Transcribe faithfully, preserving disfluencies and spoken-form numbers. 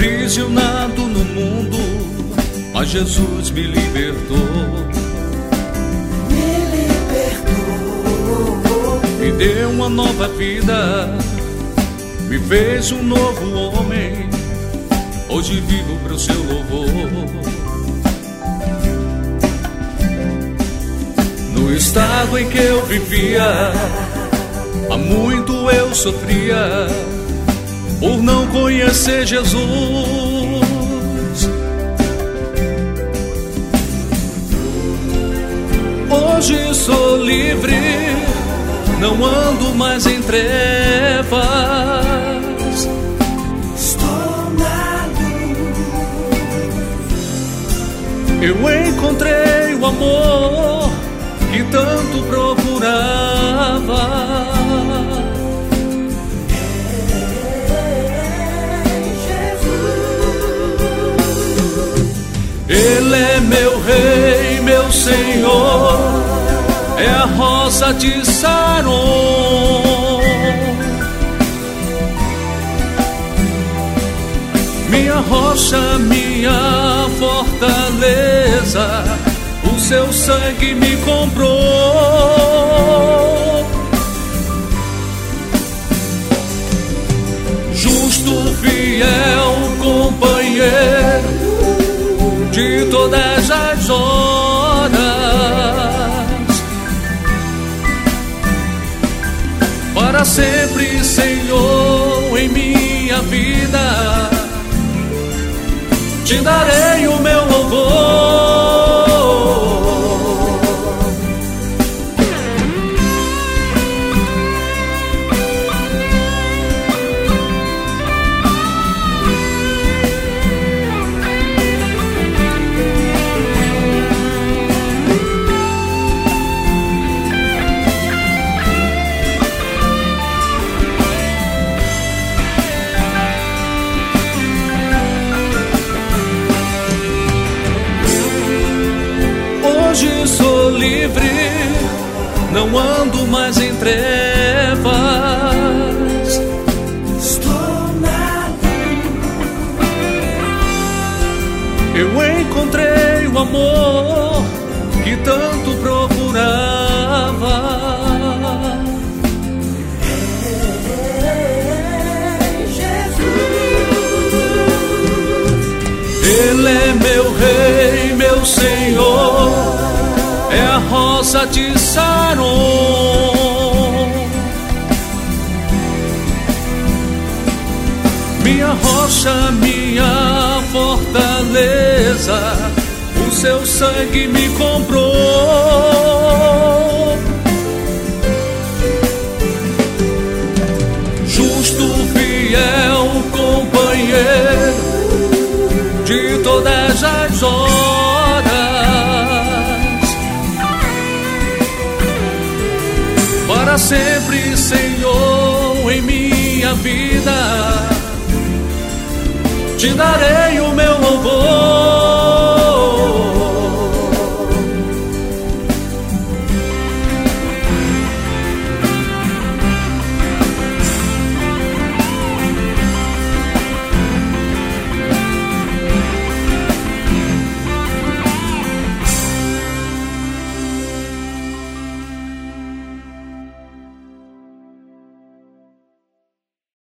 aprisionado no mundo, mas Jesus me libertou. Me libertou. Me deu uma nova vida, me fez um novo homem. Hoje vivo pro seu louvor. No estado em que eu vivia, há muito eu sofria por não conhecer Jesus. Hoje sou livre, não ando mais em trevas. Estou na luz. Eu encontrei o amor que tanto procurava. Ele é meu rei, meu Senhor, é a rosa de Saron. Minha rocha, minha fortaleza, o seu sangue me comprou. Justo, fiel companheiro de todas as horas, para sempre, Senhor, em minha vida, te darei o meu louvor. Hoje sou livre, não ando mais em trevas. Estou na luz. Eu encontrei o amor que tanto procurava. Ei, Jesus. Ele é meu rei, meu Senhor, é a rosa de Saron. Minha rocha, minha fortaleza, o seu sangue me comprou. Justo, fiel companheiro de todas as horas, para sempre, Senhor, em minha vida, te darei